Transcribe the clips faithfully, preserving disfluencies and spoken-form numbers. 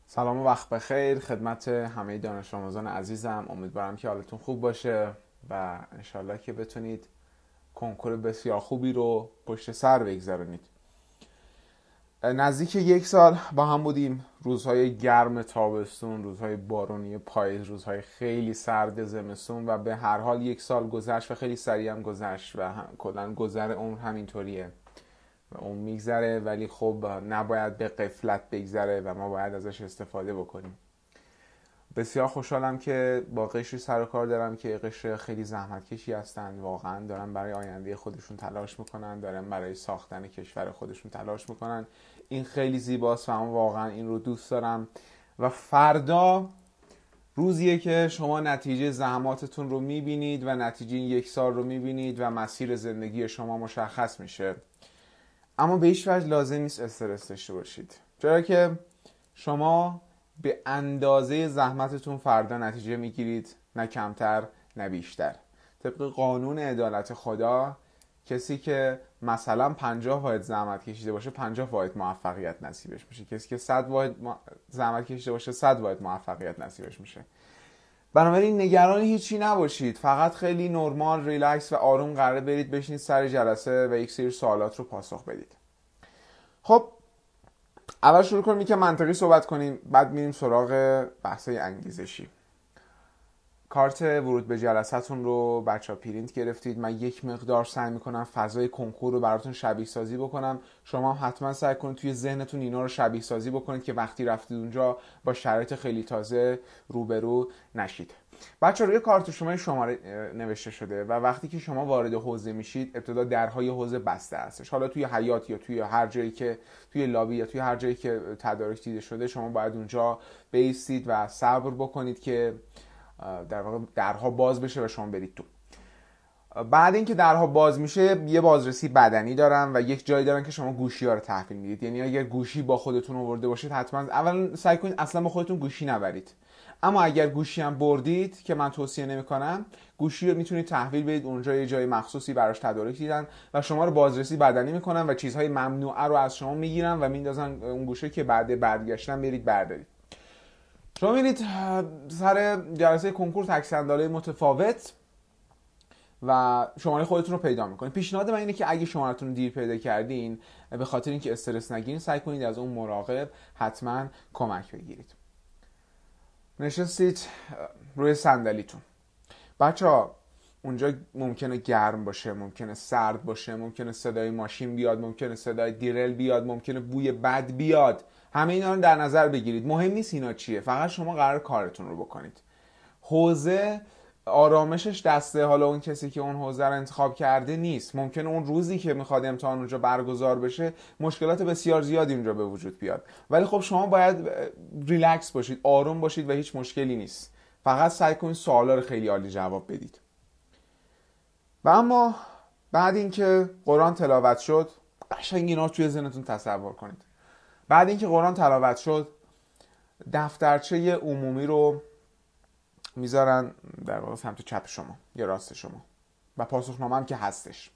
سلام و وقت بخیر خدمت همه دانش آموزان عزیزم. امیدوارم که حالتون خوب باشه و انشالله که بتونید کنکور بسیار خوبی رو پشت سر بگذارونید. نزدیک یک سال با هم بودیم، روزهای گرم تابستون، روزهای بارونی پاییز، روزهای خیلی سرد زمستون و به هر حال یک سال گذشت و خیلی سریع هم گذشت و کلا گذر عمر همینطوریه و اون میگذره، ولی خب نباید به غفلت بگذره و ما باید ازش استفاده بکنیم. بسیار خوشحالم که با قشری سر و کار دارم که قشر خیلی زحمت کشی هستن، واقعا دارن برای آینده خودشون تلاش میکنن، دارن برای ساختن کشور خودشون تلاش میکنن. این خیلی زیباست و من واقعا این رو دوست دارم و فردا روزیه که شما نتیجه زحماتتون رو میبینید و نتیجه این یک سال رو میبینید و مسیر زندگی شما مشخص میشه. اما به هیچ وجه لازم نیست استرس داشته باشید، چرا که شما به اندازه زحمتتون فردا نتیجه میگیرید، نه کمتر نه بیشتر. طبق قانون عدالت خدا کسی که مثلا پنجاه واحد زحمت کشیده باشه پنجاه واحد موفقیت نصیبش میشه، کسی که صد واحد زحمت کشیده باشه صد واحد موفقیت نصیبش میشه. بنابراین نگران هیچی نباشید، فقط خیلی نرمال ریلکس و آروم قراره برید بشینید سر جلسه و یک سری سوالات رو پاسخ بدید. خب اول شروع کنیم که منطقی صحبت کنیم، بعد میریم سراغ بحثای انگیزشی. کارت ورود به جلسه‌تون رو بچه‌ها پرینت گرفتید. من یک مقدار سعی میکنم فضای کنکور رو براتون شبیه سازی بکنم، شما هم حتما سعی کنید توی ذهنتون اینا رو شبیه سازی بکنید که وقتی رفتید اونجا با شرایط خیلی تازه روبرو نشید. بچه‌ها روی کارت شما شماره نوشته شده و وقتی که شما وارد حوزه میشید ابتدا درهای حوزه بسته هستش. حالا توی حیاط یا توی هر جایی که توی لابی یا توی هر جایی که تدارک دیده شده شما باید اونجا بایستید و صبر بکنید که در واقع درها باز بشه و شما برید تو. بعد اینکه درها باز میشه یه بازرسی بدنی دارن و یک جایی دارن که شما گوشی ها رو تحویل میدید. یعنی اگر گوشی با خودتون آورده باشید حتما اولا سعی کنید اصلا با خودتون گوشی نبرید، اما اگر گوشی هم بردید که من توصیه نمیکنم، گوشی رو میتونید تحویل بدید اونجا، یه جای مخصوصی براش تدارک دیدن و شما رو بازرسی بدنی میکنن و چیزهای ممنوعه رو از شما میگیرن و میندازن اون گوشه که بعد برگشتن برید بردارید. شما میرید سر جلسه کنکور تک صندلی متفاوت و شماره خودتون رو پیدا میکنید. پیشنهاد من اینه که اگه شماره‌تون رو دیر پیدا کردین به خاطر اینکه استرس نگیرین سعی کنید از اون مراقب حتما کمک بگیرید. نشستید روی صندلیتون. بچه‌ها اونجا ممکنه گرم باشه، ممکنه سرد باشه، ممکنه صدای ماشین بیاد، ممکنه صدای دیرل بیاد، ممکنه بوی بد بیاد. همه اینا رو در نظر بگیرید. مهم نیست اینا چیه، فقط شما قرار کارتون رو بکنید. حوزه آرامشش دسته حالا اون کسی که اون حوزه رو انتخاب کرده نیست. ممکنه اون روزی که میخواد امتحان اونجا برگزار بشه مشکلات بسیار زیادی اونجا به وجود بیاد، ولی خب شما باید ریلکس باشید، آروم باشید و هیچ مشکلی نیست. فقط سعی کنید سوالا رو خیلی عالی جواب بدید. و اما بعد اینکه قرآن تلاوت شد، قشنگ اینا رو توی ذهنتون تصور کنید. بعد اینکه قرآن تلاوت شد دفترچه عمومی رو میذارن در واقع سمت چپ شما یا راست شما و پاسخنامه هم که هستش.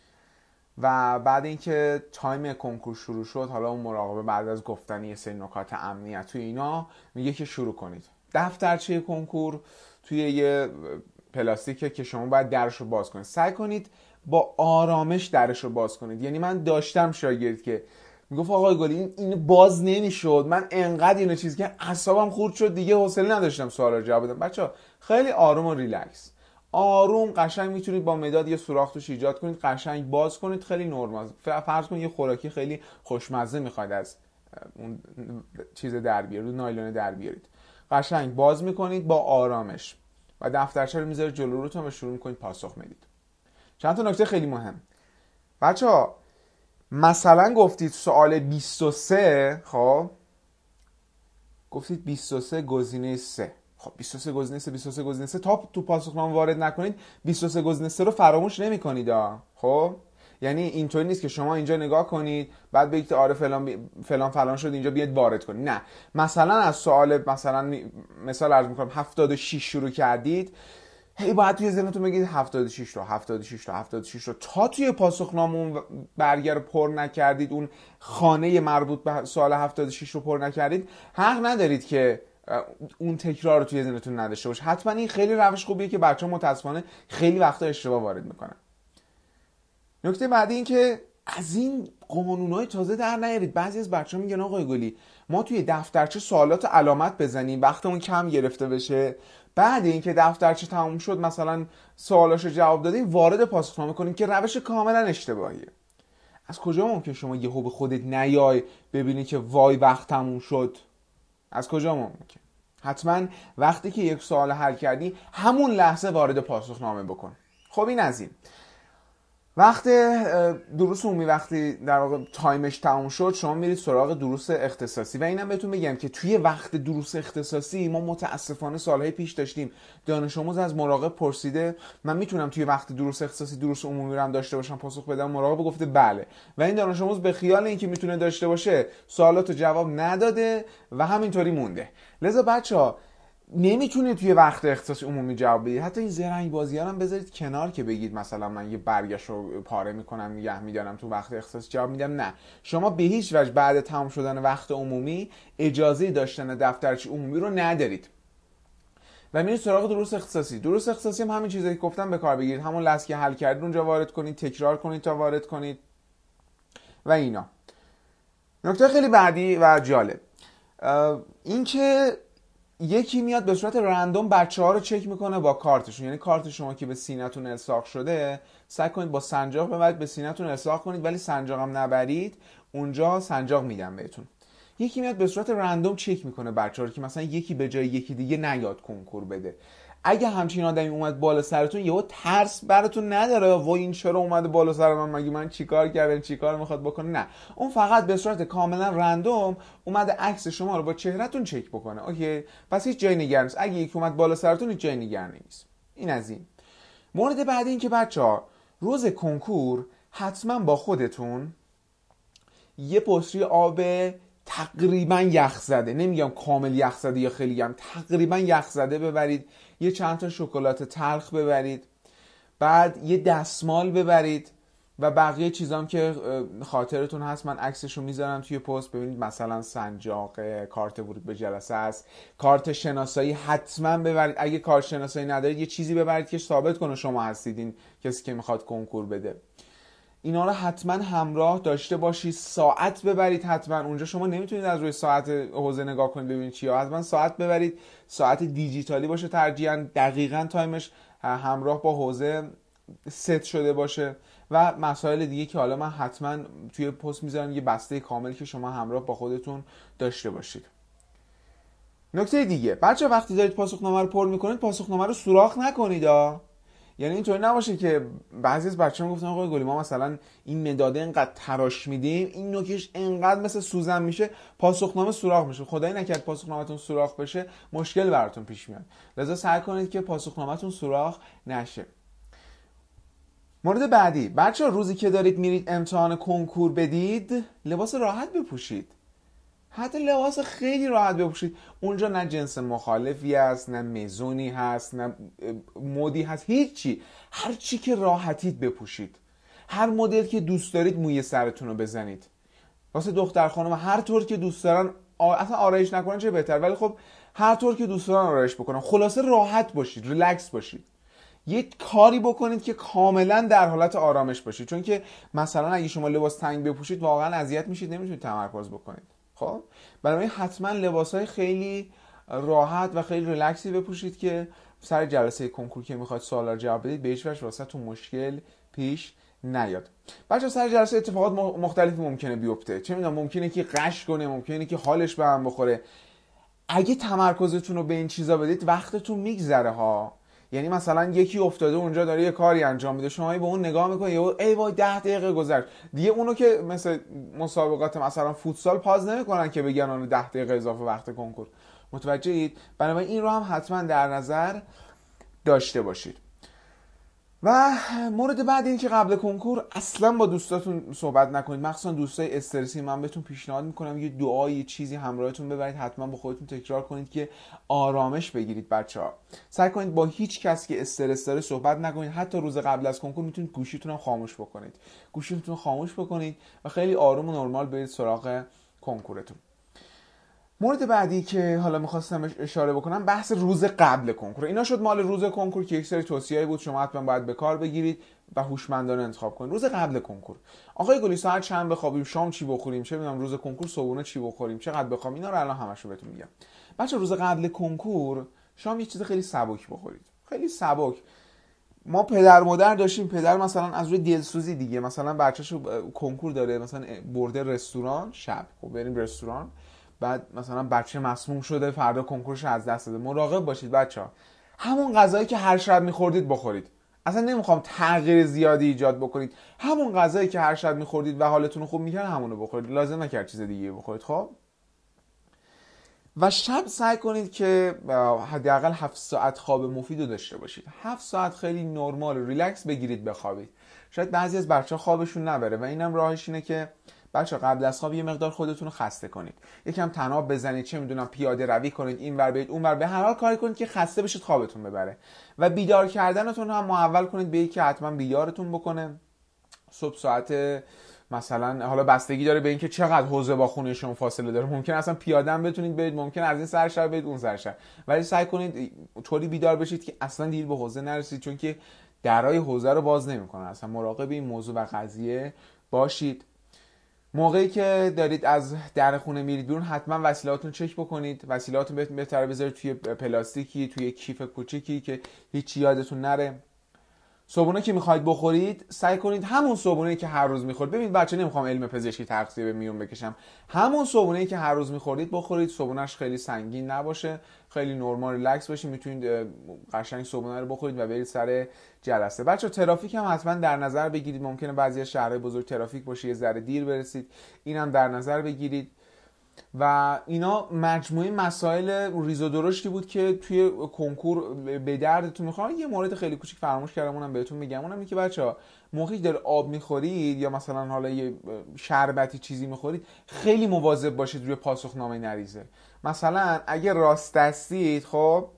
و بعد اینکه تایم کنکور شروع شد، حالا اون مراقبه بعد از گفتن یه سری نکات امنیت توی اینا میگه که شروع کنید. دفترچه کنکور توی یه پلاستیکه که شما باید درش رو باز کنید. سعی کنید با آرامش درش رو باز کنید. یعنی من داشتم شاگرد که میگفت آقای گلی این این باز نمیشد، من انقدر اینو چیز که اعصابم خورد شد دیگه حوصله نداشتم سوالا رو جواب بدم. بچه‌ها خیلی آروم و ریلکس، آروم قشنگ میتونید با مداد یه سوراخ توش ایجاد کنید، قشنگ باز کنید، خیلی نرمال. فرض کنید یه خوراکی خیلی خوشمزه میخواید از اون چیز در بیارید، نایلون در بیارید، قشنگ باز میکنید با آرامش و دفترچه رو میذارید جلو روتون و شروع میکنید پاسخ میدید. چند تا نکته خیلی مهم. بچه‌ها مثلا گفتید سوال بیست و سه، خب گفتید بیست و سه گزینه سه، خب بیست و سه گزینه سه بیست و سه گزینه سه تا تو پاسخنامه وارد نکنید بیست و سه گزینه سه رو فراموش نمی‌کنید. خب یعنی اینطوری نیست که شما اینجا نگاه کنید بعد بگید آره فلان بی... فلان فلان شد اینجا بیاد وارد کنید. نه، مثلا از سوال مثلا مثال عرض می‌کنم هفتاد و شش شروع کردید، هی باید توی ذهنتون بگید هفتاد و شش تا هفتاد و شش تا هفتاد و شش تا تا توی پاسخنامه اون برگه رو پر نکردید، اون خانه مربوط به سوال هفتاد و شش رو پر نکردید، حق ندارید که اون تکرار رو توی ذهنتون نداشته باشه. حتما این خیلی روش خوبیه که بچه‌ها متاسفانه خیلی وقتا اشتباه وارد میکنن. نکته بعدی این که از این قانونهای تازه در نیارید. بعضی از بچه‌ها میگن آقای گلی ما توی دفترچه سوالات علامت بزنیم وقتمون کم گرفته بشه، بعد اینکه دفترچه تموم شد مثلا سوالاشو جواب دادیم وارد پاسخنامه کنیم، که روش کاملا اشتباهیه. از کجا ممکن شما یهو به خودت نیای ببینی که وای وقت تموم شد؟ از کجا ممکن؟ حتما وقتی که یک سوال حل کردی همون لحظه وارد پاسخنامه بکن. خب این از این. وقت دروس عمومی وقتی در واقع تایمش تموم شد، شما میرید سراغ دروس اختصاصی. و اینم بهتون بگم که توی وقت دروس اختصاصی ما متاسفانه سالهای پیش داشتیم دانش آموز از مراقب پرسیده من میتونم توی وقت دروس اختصاصی دروس عمومی رو هم داشته باشم؟ پاسخ بدم مراقب گفته بله، و این دانش آموز به خیال اینکه میتونه داشته باشه سوالاتو جواب نداده و همینطوری مونده. لذا بچه‌ها نمیتونید توی وقت اختصاصی عمومی جواب بدید. حتی این زرنگ بازی‌ها هم بذارید کنار که بگید مثلا من یه برگشو پاره میکنم نگه میدارم تو وقت اختصاصی جواب میدم. نه، شما به هیچ وجه بعد تمام شدن وقت عمومی اجازه داشتن دفترچه عمومی رو ندارید و میرید سراغ دروس اختصاصی. دروس اختصاصی هم همین چیزایی که گفتم به کار بگیرید. همون لحظه که حل کردید اونجا وارد کنید، تکرار کنید تا وارد کنید و اینا. نکته خیلی بعدی و جالب این که یکی میاد به صورت رندوم بچه ها رو چک میکنه با کارتشون. یعنی کارت شما که به سینه‌تون الصاق شده سعی کنید با سنجاق ببرید به سینه‌تون الصاق کنید، ولی سنجاق هم نبرید اونجا سنجاق میدم بهتون. یکی میاد به صورت رندوم چک میکنه بچه ها رو که مثلا یکی به جای یکی دیگه نیاد کنکور بده. اگه همچین آدمی اومد بالا سرتون یهو ترس براتون نداره وای این چرا اومده بالا سر من، مگه من چیکار کردم، چیکار میخواد بکنه؟ نه، اون فقط به صورت کاملا رندوم اومده عکس شما رو با چهرهتون چک بکنه. اوکی، پس هیچ جای نگران نیست. اگه یکی اومد بالا سرتون هیچ جای نگران نیست. این از این. مورد بعدی این که بچه‌ها روز کنکور حتما با خودتون یه بطری آب تقریبا یخ زده، نمیگم کامل یخ زده یا خیلی گرم، تقریبا یخ زده ببرید. یه چند تا شکلات تلخ ببرید، بعد یه دستمال ببرید و بقیه چیزام که خاطرتون هست من عکسشو میذارم توی پست. ببینید مثلا سنجاق، کارت ورود به جلسه است، کارت شناسایی حتما ببرید. اگه کارت شناسایی ندارید یه چیزی ببرید که ثابت کنه شما هستید این کسی که میخواد کنکور بده. اینا رو حتما همراه داشته باشید. ساعت ببرید حتما. اونجا شما نمیتونید از روی ساعت حوزه نگاه کنید ببینید چیه. حتما ساعت ببرید، ساعت دیجیتالی باشه ترجیحاً، دقیقاً تایمش همراه با حوزه ست شده باشه و مسائل دیگه که حالا من حتما توی پست میذارم یه بسته کامل که شما همراه با خودتون داشته باشید. نکته دیگه بچه وقتی دارید پاسخنامه رو پر میکنید پاسخنامه رو سوراخ نکنید ها. یعنی اینطوری نباشه که بعضی از بچه‌ها گفتن آقای گلی ما مثلا این مداده اینقدر تراش میدیم این نوکش اینقدر مثل سوزن میشه پاسخنامه سوراخ میشه. خدای نکرد پاسخنامه‌تون سوراخ بشه مشکل براتون پیش میاد. لذا سعی کنید که پاسخنامه‌تون سوراخ نشه. مورد بعدی بچه‌ها روزی که دارید میرید امتحان کنکور بدید لباس راحت بپوشید. حتی لباس خیلی راحت بپوشید. اونجا نه جنس مخالفی هست، نه مزونی هست، نه مودی هست، هیچی. هر چی که راحتید بپوشید. هر مدل که دوست دارید موی سرتون رو بزنید. واسه دختر خانم هر طور که دوست دارن اصلا آرایش نکنن چه بهتر، ولی خب هر طور که دوست دارن آرایش بکنن. خلاصه راحت باشید، ریلکس باشید. یک کاری بکنید که کاملا در حالت آرامش باشید، چون که مثلا اگه شما لباس تنگ بپوشید واقعا اذیت میشید، نمیتونید تمرکز بکنید. خب بنابراین حتما لباسای خیلی راحت و خیلی ریلکسی بپوشید که سر جلسه کنکور که میخواید سوالا رو جواب بدید به هیچ وجه واسهتون مشکل پیش نیاد. بچه‌ها سر جلسه اتفاقات مختلفی ممکنه بیفته. چه میدونم ممکنه که قش کنه، ممکنه که حالش به هم بخوره. اگه تمرکزتون رو به این چیزا بدید وقتتون میگذره ها. یعنی مثلا یکی افتاده اونجا داره یه کاری انجام میده، شما به اون نگاه میکنید ای وای ده دقیقه گذشت دیگه. اونو که مثل مسابقات مثلا فوتسال پاز نمیکنن که بگن اون ده دقیقه اضافه وقت کنکور. متوجهید؟ بنابراین این رو هم حتما در نظر داشته باشید. و مورد بعد این که قبل کنکور اصلا با دوستاتون صحبت نکنید، مخصوصا دوستای استرسی. من بهتون پیشنهاد میکنم یه دعایی چیزی همراهتون ببرید، حتما با خودتون تکرار کنید که آرامش بگیرید. بچه‌ها سعی کنید با هیچ کس که استرس داره صحبت نکنید. حتی روز قبل از کنکور میتونید گوشیتون رو خاموش بکنید گوشیتون رو خاموش بکنید و خیلی آروم و نرمال برید سراغ کنکورتون. مورد بعدی که حالا میخواستم اشاره بکنم بحث روز قبل کنکور. اینا شد مال روز کنکور که یک سری توصیه‌ای بود، شما حتما باید به کار بگیرید و هوشمندانه انتخاب کنید. روز قبل کنکور، آقای گلی ساعت چند بخوابیم، شام چی بخوریم، چه میدونم روز کنکور صبحونه چی بخوریم، چقدر بخوام، اینا رو الان همشو بهتون میگم. بچه روز قبل کنکور شام یه چیز خیلی سبک بخورید، خیلی سبک. ما پدر مادر داشتیم، پدر مثلا از روی دلسوزی دیگه مثلا بچه‌شو کنکور داره، مثلا برده رستوران شب، خب بریم رستوران، بعد مثلا بچه مسموم شده فردا کنکورش از دست داده. مراقب باشید بچه‌ها، همون غذایی که هر شب می‌خوردید بخورید. اصلا نمیخوام تغییر زیادی ایجاد بکنید، همون غذایی که هر شب می‌خوردید و حالتون رو خوب می‌کرد همونو بخورید، لازم نکرد چیز دیگه بخورید. خب و شب سعی کنید که حداقل هفت ساعت خواب مفید رو داشته باشید. هفت ساعت خیلی نرمال ریلکس بگیرید بخوابید. شاید بعضی از بچه‌ها خوابشون نبره و اینم راهش اینه که بچه قبل از خواب یه مقدار خودتون رو خسته کنید، یکم تناب بزنید، چه میدونم پیاده روی کنید، این ور برید اون ور، به هر حال کاری کنید که خسته بشید خوابتون ببره. و بیدار کردنتون هم محول کنید به یکی که حتما بیدارتون بکنه. صبح ساعت مثلا، حالا بستگی داره به اینکه چقدر حوزه با خونه شما فاصله داره، ممکن اصلا پیاده هم بتونید برید، ممکن از این سر شهر برید اون سر شهر، ولی سعی کنید طوری بیدار بشید که اصلا دیر به حوزه نرسید، چون که درای حوزه رو باز نمی‌کنه. اصلا مراقب این موضوع و قضیه باشید. موقعی که دارید از در خونه میرید بیرون حتما وسیله‌هاتون چک بکنید. وسیله‌هاتون بهتره بذارید توی پلاستیکی، توی کیف کوچیکی که هیچ یادتون نره. صبحونه که میخواید بخورید سعی کنید همون صبحونه‌ای که هر روز میخورید، ببینید بچه نمیخوام علم پزشکی تغذیه به میون بکشم، همون صبحونه‌ای که هر روز میخورید بخورید. صبحونه‌اش خیلی سنگین نباشه، خیلی نرمال ریلکس باشید، میتونید قشنگ صبحونه رو بخورید و برید سر جلسه. بچه ترافیک هم حتما در نظر بگیرید، ممکنه بعضی از شهرهای بزرگ ترافیک باشه، یه ذره دیر برسید، اینم در نظر بگیرید. و اینا مجموعه مسائل ریز و درشتی بود که توی کنکور به دردتون میخوره. یه مورد خیلی کوچیک فراموش کردم اونم بهتون میگم، اونم اینه که بچه‌ها موقعی داره آب میخورید یا مثلا حالا یه شربتی چیزی میخورید خیلی مواظب باشید روی پاسخنامه نریزه. مثلا اگه راست دستید خب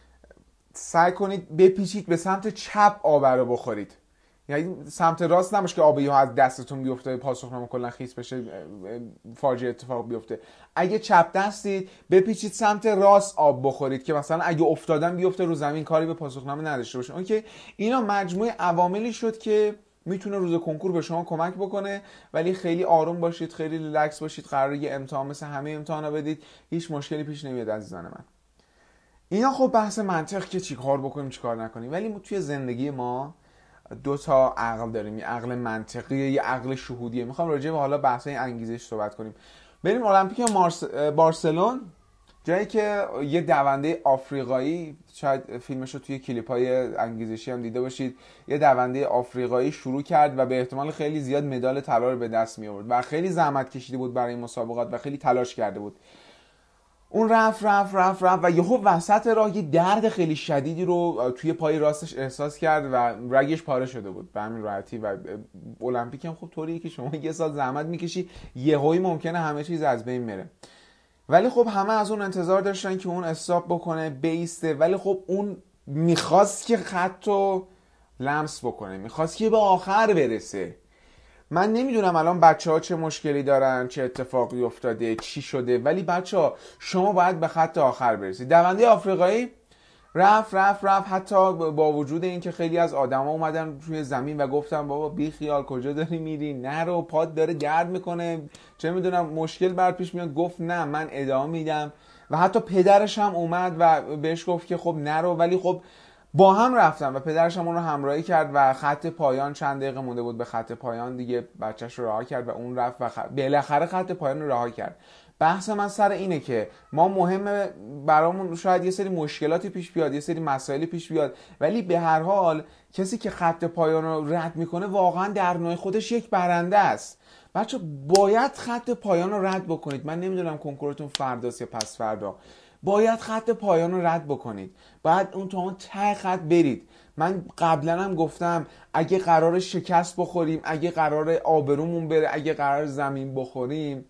سعی کنید بپیچید به سمت چپ آب رو بخورید، یعنی سمت راست نباشه که آبی ها از دستتون بیفته، پاسخنامه کلا خیس بشه، فاجعه اتفاق بیفته. اگه چپ دستید بپیچید سمت راست آب بخورید که مثلا اگه افتادن بیفته رو زمین، کاری به پاسخنامه نداشته باشه. اوکی، اینا مجموعه عواملی شد که میتونه روز کنکور به شما کمک بکنه، ولی خیلی آروم باشید، خیلی ریلکس باشید. قراره یه امتحان مثل همه امتحانا بدید، هیچ مشکلی پیش نمیاد عزیزان من. اینا خب بحث منطق که چیکار بکنیم چیکار نکنیم، ولی توی زندگی ما دو تا عقل داریم، یه عقل منطقی، یه عقل شهودیه. میخوام راجع به حالا بحثای انگیزش صحبت کنیم. بریم المپیک مارس... بارسلون، جایی که یه دونده آفریقایی، شاید فیلمش رو توی کلیپ‌های انگیزشی هم دیده باشید، یه دونده آفریقایی شروع کرد و به احتمال خیلی زیاد مدال طلا رو به دست می آورد و خیلی زحمت کشیده بود برای این مسابقات و خیلی تلاش کرده بود. اون رفت رفت رفت رفت و یهو وسط راه یه درد خیلی شدیدی رو توی پای راستش احساس کرد و رگش پاره شده بود به همین راحتی. و المپیک هم خب طوریه که شما یه سال زحمت میکشی، یهویی ممکنه همه چیز از بین بره. ولی خب همه از اون انتظار داشتن که اون استاپ بکنه، بیسته، ولی خب اون میخواست که خطو لمس بکنه، میخواست که به آخر برسه. من نمیدونم الان بچه ها چه مشکلی دارن، چه اتفاقی افتاده، چی شده، ولی بچه ها شما باید به خط آخر برسید. دونده آفریقایی رفت رفت رفت حتی با وجود این که خیلی از آدما اومدن روی زمین و گفتن بابا بی خیال کجا داری میری، نرو، پات داره درد میکنه، چه میدونم مشکل بر پیش میاد، گفت نه من ادامه میدم. و حتی پدرش هم اومد و بهش گفت که خب نرو، ولی خب با هم رفتن و پدرش هم اون رو همراهی کرد و خط پایان چند دقیقه مونده بود به خط پایان دیگه بچهش رو رها کرد و اون رفت و خ... بالاخره خط پایان رو رها کرد. بحث من سر اینه که ما مهمه برامون شاید یه سری مشکلاتی پیش بیاد، یه سری مسائلی پیش بیاد، ولی به هر حال کسی که خط پایان رو رد میکنه واقعا در نوع خودش یک برنده است. بچه باید خط پایان رو رد بکنید. من نمیدونم کنکورتون فرداست یا پس فردا، باید خط پایان رو رد بکنید، باید اون تا اون ته خط برید. من قبلا هم گفتم اگه قرار شکست بخوریم، اگه قرار آبرومون بره، اگه قرار زمین بخوریم،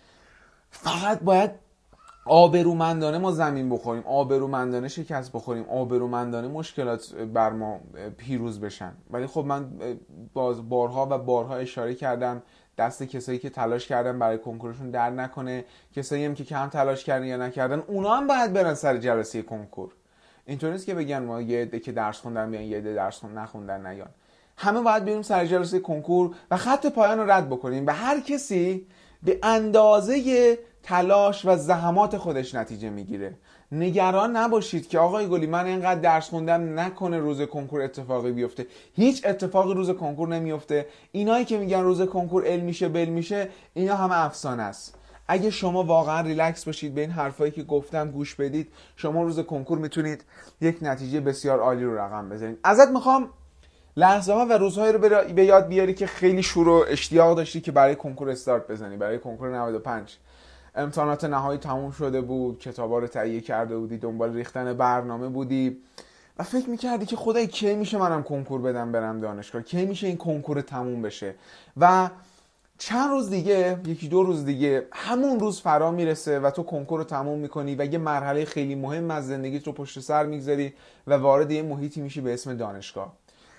فقط باید آبرومندانه ما زمین بخوریم، آبرومندانه شکست بخوریم، آبرومندانه مشکلات بر ما پیروز بشن. ولی خب من باز بارها و بارها اشاره کردم دست کسایی که تلاش کردن برای کنکورشون در نکنه، کسایی هم که کم تلاش کردن یا نکردن اونا هم باید برن سر جلسه کنکور. اینطور نیست که بگن ما یه عده که درس خوندن بیان، یه عده درس خوندن نخوندن نیان. همه باید بریم سر جلسه کنکور و خط پایان رو رد بکنیم و هر کسی به اندازه تلاش و زحمات خودش نتیجه میگیره. نگران نباشید که آقای گلی من اینقدر درس خوندم نکنه روز کنکور اتفاقی بیفته. هیچ اتفاقی روز کنکور نمیفته. اینایی که میگن روز کنکور ال میشه بل میشه، اینا همه افسانه است. اگه شما واقعا ریلکس باشید به این حرفایی که گفتم گوش بدید، شما روز کنکور میتونید یک نتیجه بسیار عالی رو رقم بزنید. ازت میخوام لحظه ها و روزهایی رو به یاد بیاری که خیلی شور و اشتیاق داشتی که برای کنکور استارت بزنی. برای کنکور نود و پنج امتحانات نهایی تموم شده بود، کتابا رو تهیه کرده بودی، دنبال ریختن برنامه بودی و فکر میکردی که خدای کی میشه منم کنکور بدم برم دانشگاه، کی میشه این کنکور تموم بشه. و چند روز دیگه، یکی دو روز دیگه همون روز فرا میرسه و تو کنکور رو تموم میکنی و یه مرحله خیلی مهم از زندگیت رو پشت سر میگذاری و وارد یه محیطی میشی به اسم دانشگاه.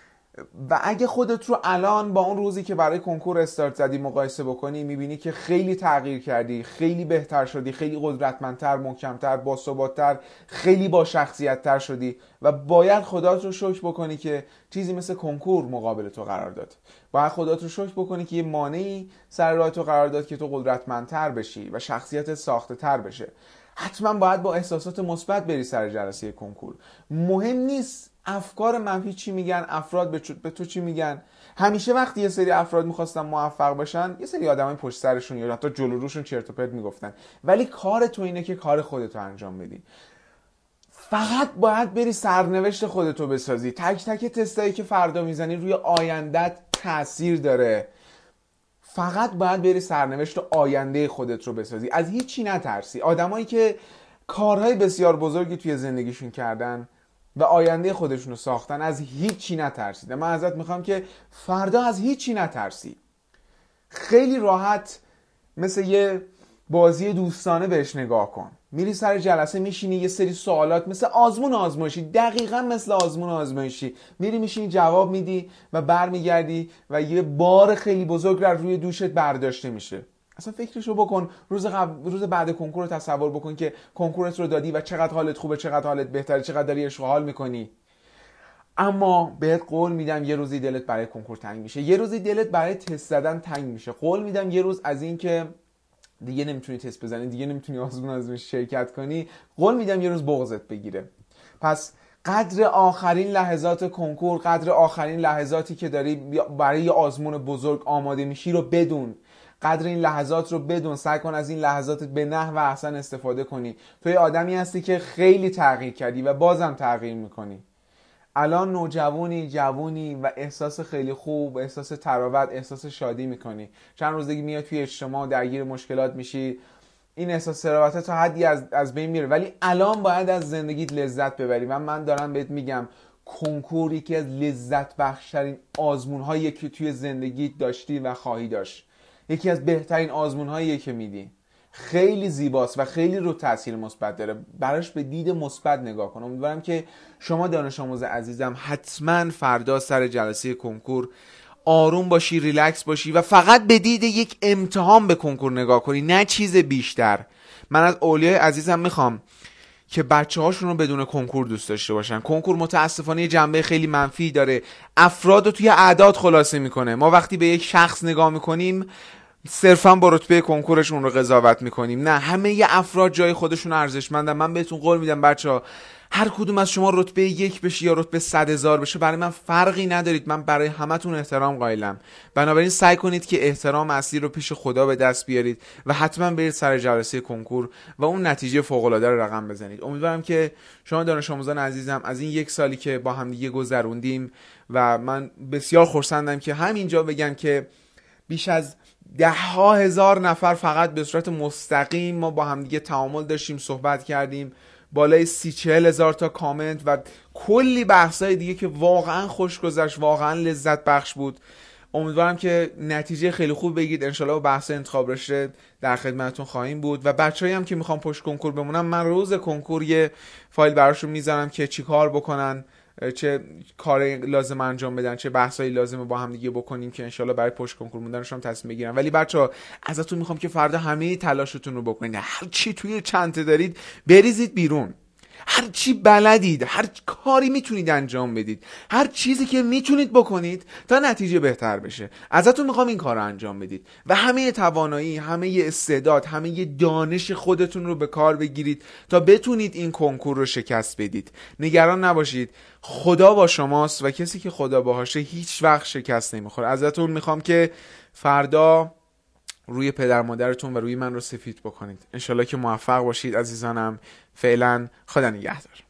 و اگه خودت رو الان با اون روزی که برای کنکور استارت زدی مقایسه بکنی، میبینی که خیلی تغییر کردی، خیلی بهتر شدی، خیلی قدرتمندتر، محکمتر، باثبات‌تر، خیلی با شخصیت‌تر شدی و باید خدات رو شکر بکنی که چیزی مثل کنکور مقابل تو قرار داد. باید خدات رو شکر بکنی که یه مانعی سر راه تو قرار داد که تو قدرتمندتر بشی و شخصیتت ساخته‌تر بشه. حتما باید با احساسات مثبت بری سر جلسه کنکور. مهم نیست افکار منفی چی میگن، افراد به تو چی میگن. همیشه وقتی یه سری افراد میخواستن موفق باشن، یه سری آدمای پشت سرشون یا حتی جلو روشون چرت و پرت میگفتن. ولی کار تو اینه که کار خودتو انجام بدی. فقط باید بری سرنوشت خودتو بسازی. تک تک تستایی که فردا میزنی روی آیندت تاثیر داره. فقط باید بری سرنوشت آینده خودت رو بسازی. از هیچی نترسی. آدمایی که کارهای بسیار بزرگی توی زندگیشون کردن و آینده خودشون رو ساختن، از هیچی نترسید. من ازت میخوام که فردا از هیچی نترسی. خیلی راحت مثل یه بازی دوستانه بهش نگاه کن. میری سر جلسه میشینی، یه سری سوالات مثل آزمون آزمایشی، دقیقاً مثل آزمون آزمایشی میری میشینی جواب میدی و برمیگردی و یه بار خیلی بزرگ رو روی دوشت برداشته میشه. اصلا فکرشو بکن، روز قبل روز بعد کنکور رو تصور بکن که کنکورت رو دادی و چقدر حالت خوبه، چقدر حالت بهتره، چقدر داری عشق و حال میکنی. اما بهت قول میدم یه روزی دلت برای کنکور تنگ میشه، یه روزی دلت برای تست زدن تنگ میشه. قول میدم یه روز از این که دیگه نمیتونی تست بزنی، دیگه نمیتونی آزمون آزمون شرکت کنی، قول میدم یه روز بغضت بگیره. پس قدر آخرین لحظات کنکور، قدر آخرین لحظاتی که داری برای یه آزمون بزرگ آماده میشی رو بدون. قدر این لحظات رو بدون. سعی کن از این لحظات به نحو احسن استفاده کنی. تو یه آدمی هستی که خیلی تغییر کردی و بازم تغییر میکنی. الان نوجوانی، جوونی و احساس خیلی خوب، احساس تراوت، احساس شادی میکنی. چند روز دیگه میاد توی اجتماع درگیر مشکلات میشی، این احساس تراوت تا حدی از از بین میره. ولی الان باید از زندگیت لذت ببری و من دارم بهت میگم کنکور یکی از لذت بخشترین آزمون‌هایی که توی زندگیت داشتی و خواهی داشت. یکی از بهترین آزمون‌هایی که میدی. خیلی زیباست و خیلی رو تاثیر مثبت داره. براش به دید مثبت نگاه کن. امیدوارم که شما دانش آموز عزیزم حتما فردا سر جلسه کنکور آروم باشی، ریلکس باشی و فقط به دید یک امتحان به کنکور نگاه کنی، نه چیز بیشتر. من از اولیای عزیزم میخوام که بچه هاشون رو بدون کنکور دوست داشته باشن. کنکور متاسفانه جنبه خیلی منفی داره، افراد رو توی اعداد خلاصه میکنه. ما وقتی به یک شخص نگاه میکنیم صرفا با رتبه کنکورشون رو قضاوت میکنیم. نه، همه ی افراد جای خودشون ارزشمندن. من بهتون قول میدم بچه‌ها، هر کدوم از شما رتبه یک بشی یا رتبه صد هزار بشه برای من فرقی ندارید. من برای همتون احترام قائلم. بنابراین سعی کنید که احترام اصلی رو پیش خدا به دست بیارید و حتما برید سر جلسه کنکور و اون نتیجه فوق العاده رو رقم بزنید. امیدوارم که شما دانش آموزان عزیزم از این یک سالی که با هم دیگه گذروندیم و من بسیار خرسندم که همینجا بگم که بیش از ده ها هزار نفر فقط به صورت مستقیم ما با هم دیگه تعامل داشتیم، صحبت کردیم، بالای سی چهل هزار تا کامنت و کلی بحثای دیگه که واقعا خوش گذشت، واقعا لذت بخش بود. امیدوارم که نتیجه خیلی خوب بگید. انشالله با بحث انتخاب رشته در خدمتتون خواهیم بود و بچه‌ای هم که میخوام پشت کنکور بمونم، من روز کنکور یه فایل براشون میذارم که چی کار بکنن، چه کار لازم انجام بدن، چه بحثایی لازمه با هم دیگه بکنیم که انشالله برای پشت کنکور موندنشون تصمیم بگیرن. ولی بچه‌ها ازتون میخوام که فردا همه تلاشتون رو بکنید، هر چی توی چنته دارید بریزید بیرون، هر چی بلدید، هر کاری میتونید انجام بدید، هر چیزی که میتونید بکنید تا نتیجه بهتر بشه. ازتون میخوام این کار رو انجام بدید و همه توانایی، همه استعداد، همه دانش خودتون رو به کار بگیرید تا بتونید این کنکور رو شکست بدید. نگران نباشید، خدا با شماست و کسی که خدا باهاشه هیچ وقت شکست نمیخوره. ازتون میخوام که فردا روی پدر مادرتون و روی من رو سفید بکنید. انشالله که موفق باشید عزیزانم. فعلا خدا نگهدار.